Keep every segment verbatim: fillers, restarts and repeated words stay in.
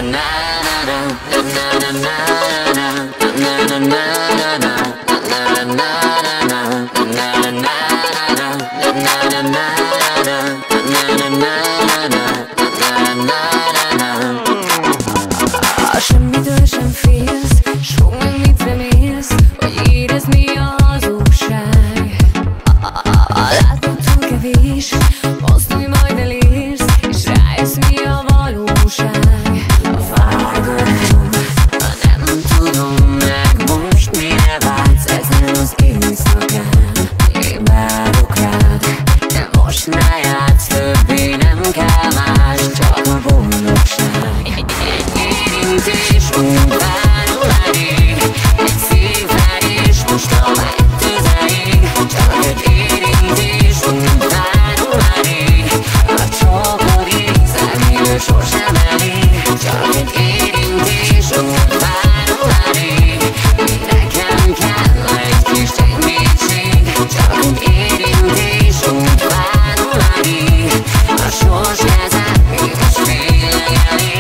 Semmitől sem félsz, sok meg mit remélsz, hogy érezd mi a hazugság. Látod túl kevés, mozdulj majd elérsz, és rájössz mi a valóság. Vágom, nem tudom meg most mire vágysz ezen az éjszakán. Én várok rád, de most ne játsz többé, nem kell más, csak a boldogság. Érintés utána elég, egy szívverés most a megközelig. Csak egy érintés utána elég, a csókod íze, sosem elég. Csak egy érintés utána elég, mi nekem kell egy kis segítség. Csak egy érintés utána elég, a sors kezed mégis tényleg elég.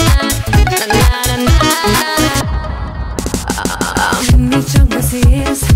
Mindig csak beszélsz,